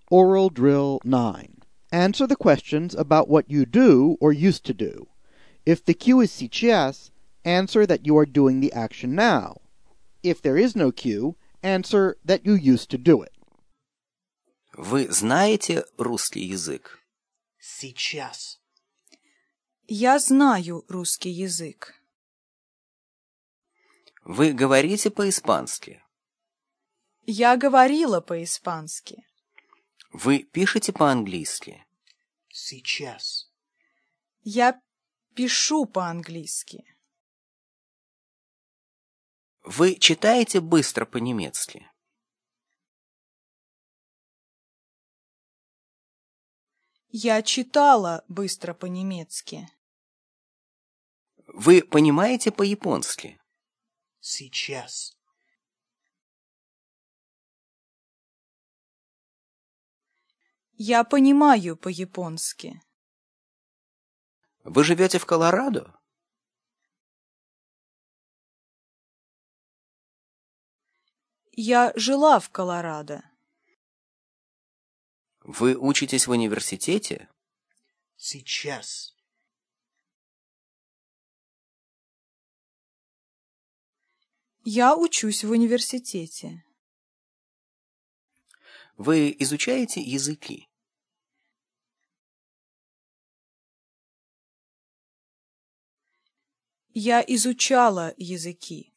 Oral Drill 9. Answer the questions about what you do or used to do. If the cue is сейчас, answer that you are doing the action now. If there is no cue, answer that you used to do it. Вы знаете русский язык? Сейчас. Я знаю русский язык. Вы говорите по-испански? Я говорила по-испански. Вы пишете по-английски? Сейчас. Я пишу по-английски. Вы читаете быстро по-немецки? Я читала быстро по-немецки. Вы понимаете по-японски? Сейчас. Я понимаю по-японски. Вы живете в Колорадо? Я жила в Колорадо. Вы учитесь в университете? Сейчас. Я учусь в университете. Вы изучаете языки? Я изучала языки.